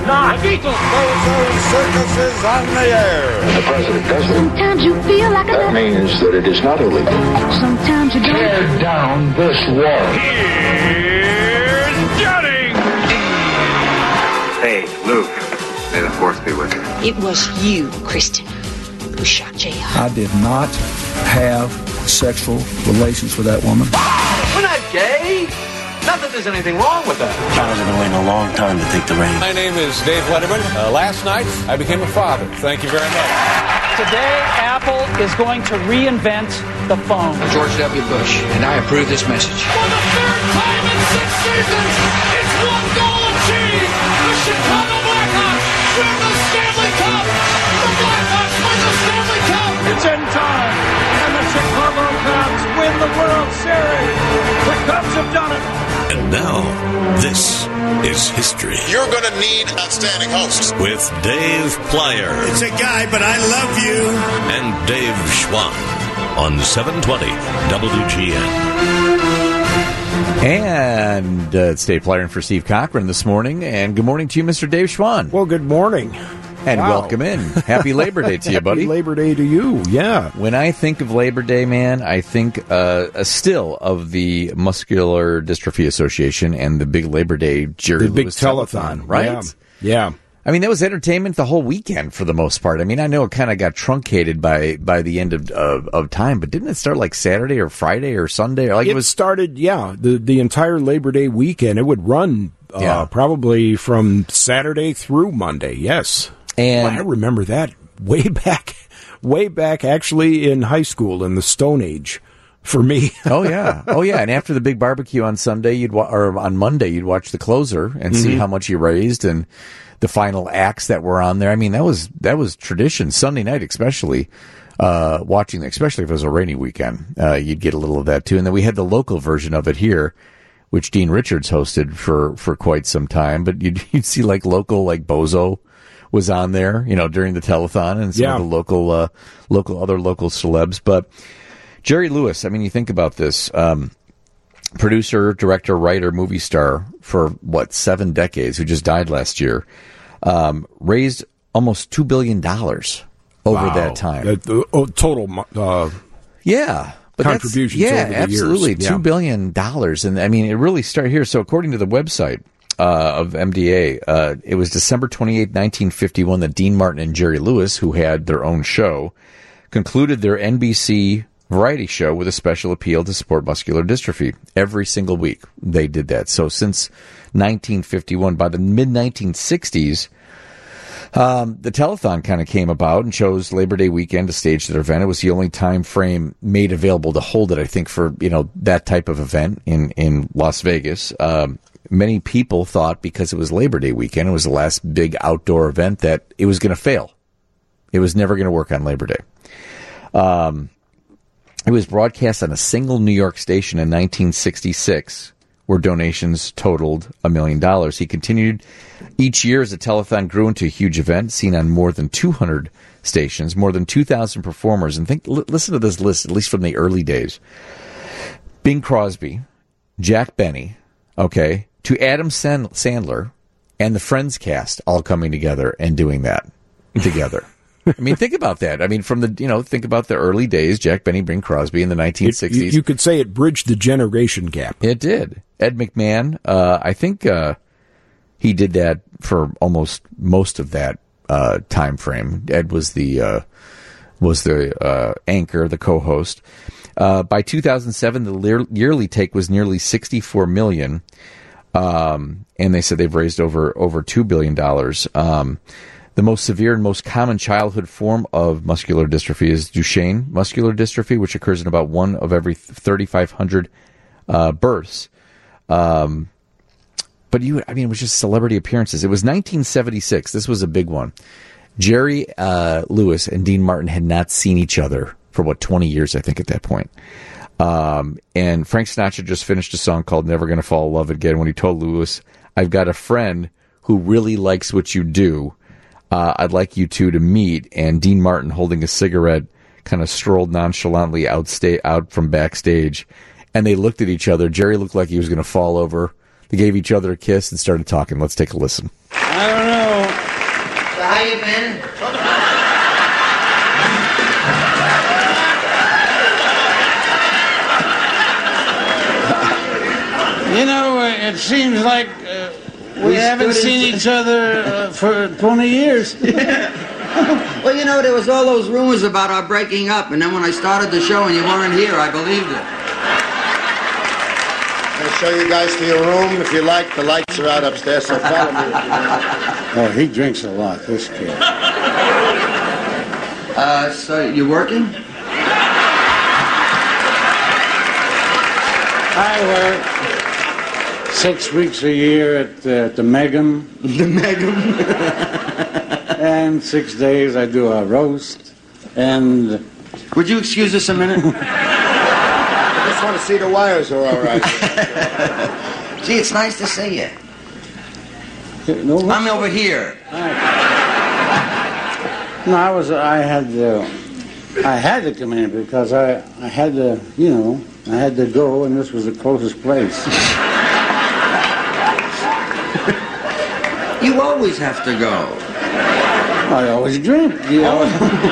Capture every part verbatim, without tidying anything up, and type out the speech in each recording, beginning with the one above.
not. The Beatles. Bozo Circus is on the air. The president does it. Sometimes you feel like That a... means that it is not illegal. Sometimes you don't. Tear down this wall. Here's Johnny. Hey, Luke. May the force be with you. It was you, Kristen, who shot J R. I did not have sexual relations with that woman. We're not gay. Not that there's anything wrong with that. Charles has been waiting a long time to take the reins. My name is Dave Letterman. Uh, last night, I became a father. Thank you very much. Today, Apple is going to reinvent the phone. George W. Bush, and I approve this message. For the third time in six seasons, it's one goal achieved. The Chicago Blackhawks win the Stanley Cup. The Blackhawks win the Stanley Cup. It's in time, and the Chicago Cubs win the World Series. The Cubs have done it. And now, this is history. You're going to need outstanding hosts. With Dave Plyer. It's a guy, but I love you. And Dave Schwann on seven twenty W G N. And uh, it's Dave Plyer in for Steve Cochran this morning. And good morning to you, Mister Dave Schwann. Well, good morning. And wow. welcome in. Happy Labor Day to you, buddy. Happy Labor Day to you, yeah. When I think of Labor Day, man, I think uh, still of the Muscular Dystrophy Association and the big Labor Day Jerry the big Lewis telethon, telethon, right? Yeah. yeah. I mean, that was entertainment the whole weekend for the most part. I mean, I know it kind of got truncated by, by the end of, of of time, but didn't it start like Saturday or Friday or Sunday? Or like it, it was started, yeah, the, the entire Labor Day weekend. It would run uh, yeah. probably from Saturday through Monday, yes. And well, I remember that way back, way back actually in high school in the Stone Age for me. oh, yeah. Oh, yeah. And after the big barbecue on Sunday, you'd wa- or on Monday, you'd watch the closer and mm-hmm. see how much you raised and the final acts that were on there. I mean, that was that was tradition. Sunday night especially, uh, watching, especially if it was a rainy weekend, uh, you'd get a little of that too. And then we had the local version of it here, which Dean Richards hosted for, for quite some time. But you'd, you'd see like local, like Bozo was on there, you know, during the telethon and some yeah. of the local, uh, local, other local celebs. But Jerry Lewis, I mean, you think about this, um, producer, director, writer, movie star for what, seven decades, who just died last year, um, raised almost two billion dollars over wow. that time. Uh, the oh, total, uh, yeah. But contributions yeah, over the absolutely, years. two Yeah. billion dollars. And I mean, it really started here. So according to the website, Uh, of M D A, uh, it was December twenty-eighth, nineteen fifty-one that Dean Martin and Jerry Lewis, who had their own show, concluded their N B C variety show with a special appeal to support muscular dystrophy. Every single week they did that. So since nineteen fifty-one, by the mid nineteen sixties, um, the telethon kind of came about and chose Labor Day weekend to stage their event. It was the only time frame made available to hold it, I think, for, you know, that type of event in, in Las Vegas. Um, Many people thought because it was Labor Day weekend, it was the last big outdoor event, that it was going to fail. It was never going to work on Labor Day. Um, it was broadcast on a single New York station in nineteen sixty-six, where donations totaled a million dollars. He continued each year as the telethon grew into a huge event, seen on more than two hundred stations, more than two thousand performers. And think, l- listen to this list, at least from the early days. Bing Crosby, Jack Benny, okay, to Adam Sandler and the Friends cast all coming together and doing that together. I mean, think about that. I mean, from the, you know, think about the early days, Jack Benny, Bing Crosby in the nineteen sixties. It, you, you could say it bridged the generation gap. It did. Ed McMahon, uh, I think uh, he did that for almost most of that uh, time frame. Ed was the, uh, was the uh, anchor, the co-host. Uh, by two thousand seven, the le- yearly take was nearly sixty-four million dollars. Um, and they said they've raised over, over two billion dollars. Um, the most severe and most common childhood form of muscular dystrophy is Duchenne muscular dystrophy, which occurs in about one of every thirty-five hundred, uh, births. Um, but you, I mean, it was just celebrity appearances. It was nineteen seventy-six. This was a big one. Jerry, uh, Lewis and Dean Martin had not seen each other for what, twenty years, I think, at that point. Um, and Frank Sinatra just finished a song called Never Gonna Fall in Love Again when he told Lewis, I've got a friend who really likes what you do. Uh, I'd like you two to meet. And Dean Martin, holding a cigarette, kind of strolled nonchalantly out, sta- out from backstage. And they looked at each other. Jerry looked like he was going to fall over They gave each other a kiss and started talking. Let's take a listen. I don't know. So how you been? You know, it seems like uh, we, We haven't stood seen in- each other uh, for twenty years. Well, you know, there was all those rumors about our breaking up, and then when I started the show and you weren't here, I believed it. I'm going to show you guys to your room. If you like, the lights are out upstairs, so follow me. Oh, he drinks a lot, this kid. Uh, so you working? I work six weeks a year at uh, the Megum. The Megum? And six days I do a roast. And... Would you excuse us a minute? I just want to see the wires are all right. Gee, it's nice to see you. No, I'm over here. No, I was. I had to. I had to come in because I. I had to. You know. I had to go, and this was the closest place. You always have to go. I always drink. You know.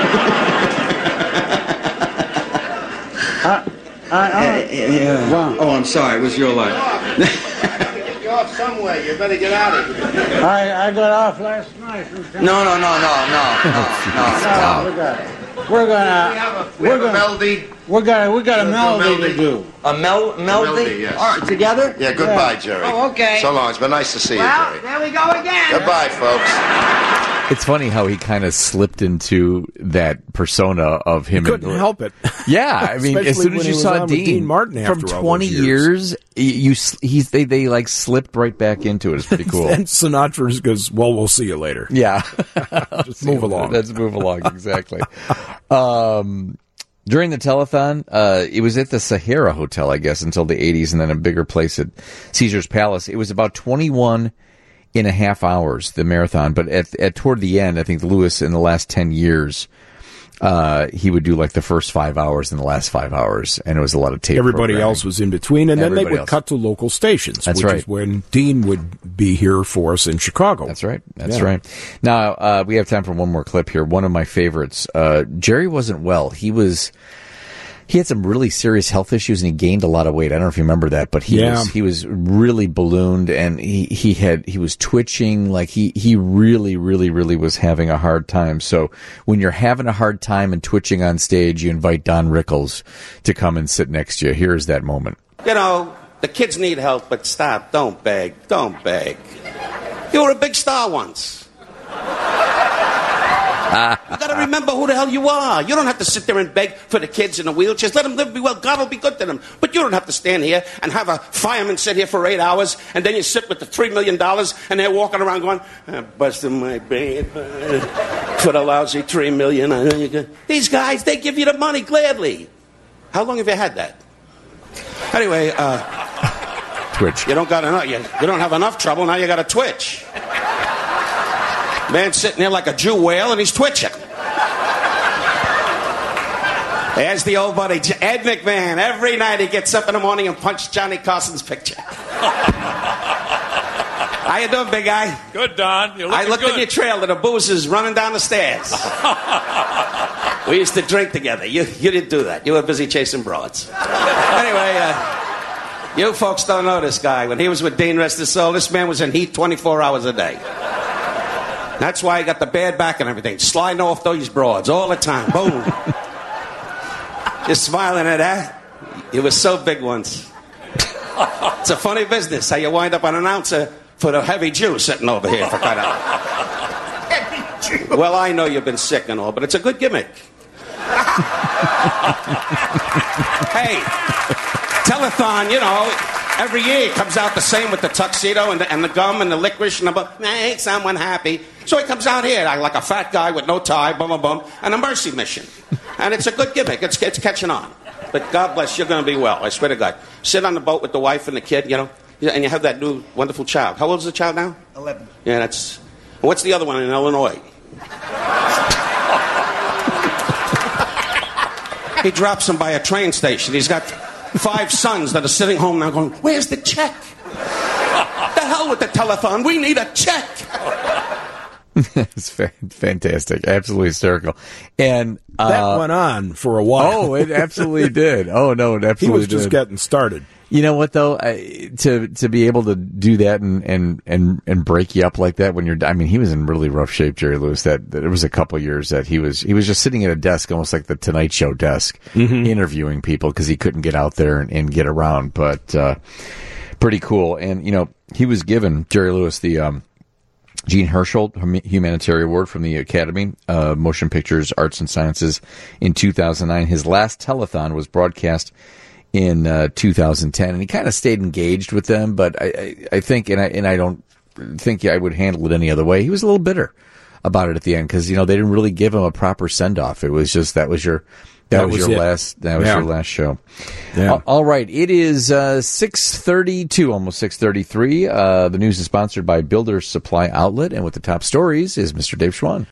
I. I. I Uh, yeah. Wow. Oh, I'm sorry. It was your line. Get you off somewhere. You better get out of here. I, I got off last night. No, no, no, no, no, no, no. No, we got. We're gonna. We We're have a gonna. melody. We got. We got a We'll do a melody to melody. do. A mel- melody? melody, yes. All right, together? Yeah, goodbye, Jerry. Oh, okay. So long. It's been nice to see Well, you, Jerry. there we go again. Goodbye, folks. It's funny how he kind of slipped into that persona of him. Couldn't and, help it. Yeah, I mean, as Especially soon when as he you was saw on with Dean, Dean Martin from after all twenty those years. years, you he's they they like slipped right back into it. It's pretty cool. And Sinatra goes, well, we'll see you later. Yeah, Just move along. Let's move along. Exactly. um, during the telethon, uh, it was at the Sahara Hotel, I guess, until the eighties, and then a bigger place at Caesar's Palace. It was about twenty-one and a half hours, the marathon. But at, at toward the end, I think Lewis, in the last ten years, uh, he would do like the first five hours and the last five hours, and it was a lot of tape. Everybody else was in between, and then they Everybody would else. cut to local stations, That's which right. is when Dean would be here for us in Chicago. That's right. That's Yeah. right. Now, uh, we have time for one more clip here. One of my favorites. Uh, Jerry wasn't well. He was... He had some really serious health issues, and he gained a lot of weight. I don't know if you remember that, but he Yeah. was he was really ballooned, and he, he had he was twitching. Like he he really really really was having a hard time. So when you're having a hard time and twitching on stage, you invite Don Rickles to come and sit next to you. Here's that moment. You know, the kids need help, but stop. Don't beg. Don't beg. You were a big star once. You got to remember who the hell you are. You don't have to sit there and beg for the kids in the wheelchairs. Let them live, be well. God will be good to them. But you don't have to stand here and have a fireman sit here for eight hours, and then you sit with the three million dollars, and they're walking around going, I'm busting my brain for the lousy three million dollars. These guys, they give you the money gladly. How long have you had that? Anyway, uh, Twitch. You don't got enough. You, you don't have enough trouble. Now you got to twitch. Man sitting there like a Jew whale, and he's twitching. There's the old buddy, Ed McMahon. Every night he gets up in the morning and punches Johnny Carson's picture. How you doing, big guy? Good, Don. You're I looking looked good. at your trail and the boozers running down the stairs. We used to drink together. You you didn't do that. You were busy chasing broads. Anyway, uh, you folks don't know this guy. When he was with Dean, rest his soul, this man was in heat twenty-four hours a day. That's why he got the bad back and everything. Sliding off those broads all the time. Boom. You're smiling at that? You were so big once. It's a funny business how you wind up an announcer for the heavy Jew sitting over here for crying out. Well, I know you've been sick and all, but it's a good gimmick. Hey, telethon, you know, every year it comes out the same with the tuxedo and the, and the gum and the licorice and the make someone happy. So he comes out here like a fat guy with no tie, bum bum bum, and a mercy mission. And it's a good gimmick. It's, it's catching on. But God bless, you're going to be well. I swear to God. Sit on the boat with the wife and the kid, you know, and you have that new wonderful child. How old is the child now? Eleven. Yeah, that's... What's the other one in Illinois? He drops him by a train station. He's got five sons that are sitting home now going, where's the check? hell with the telethon. We need a check. It's fa- fantastic, absolutely hysterical, and uh, that went on for a while. Oh, it absolutely did. Oh no, it absolutely he was just did. getting started. You know what though, I, to to be able to do that and, and, and, and break you up like that when you're, I mean, he was in really rough shape, Jerry Lewis. That, that there was a couple years that he was he was just sitting at a desk, almost like the Tonight Show desk, mm-hmm. interviewing people because he couldn't get out there and, and get around. But uh, pretty cool, and you know, he was given Jerry Lewis the. Um, Gene Herschel Humanitarian Award from the Academy of Motion Pictures, Arts and Sciences in two thousand nine. His last telethon was broadcast in uh, two thousand ten, and he kind of stayed engaged with them. But I, I, I think, and I and I don't think I would handle it any other way. He was a little bitter about it at the end because you know they didn't really give him a proper send off. It was just that was your. That, that was, was your it. last. That was yeah. your last show. Yeah. Uh, all right, it is uh, six thirty-two, almost six thirty-three. Uh, the news is sponsored by Builders Supply Outlet, and with the top stories is Mister Dave Schwann.